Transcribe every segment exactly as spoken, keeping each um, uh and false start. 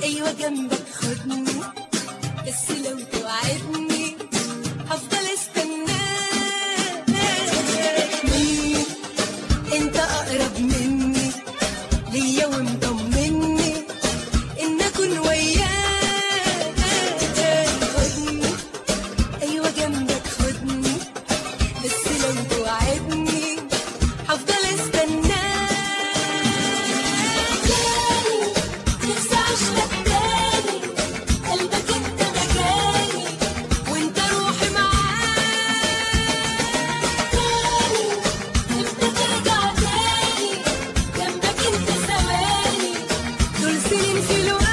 ايوه جنبك خدني، بس لو توعدني هفضل استناك. مني انت اقرب مني ليا ومطمني ان اكون وياك. خدني ايوه جنبك خدني، بس لو توعدني هفضل استناك. نفسي اعيشلك تاني، قلبك انت مكاني وانت روحي معاك. نفسي ترجع تاني، جنبك انت ثواني دول سنين في لقاك.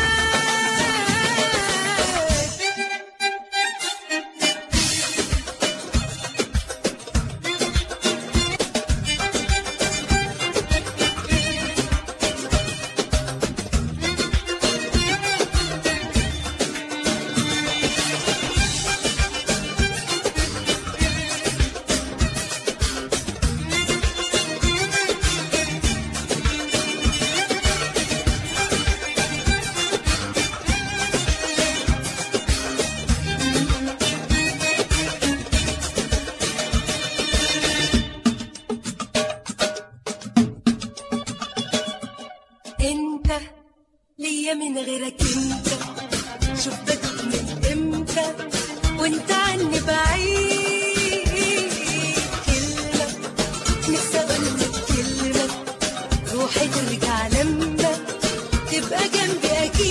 انت ليا من غيرك انت، شوف بدوق من امتى وانت عني بعيد. كلمة نفسي اقولك كلمة، روحي ترجع لما تبقى جنبي اكيد.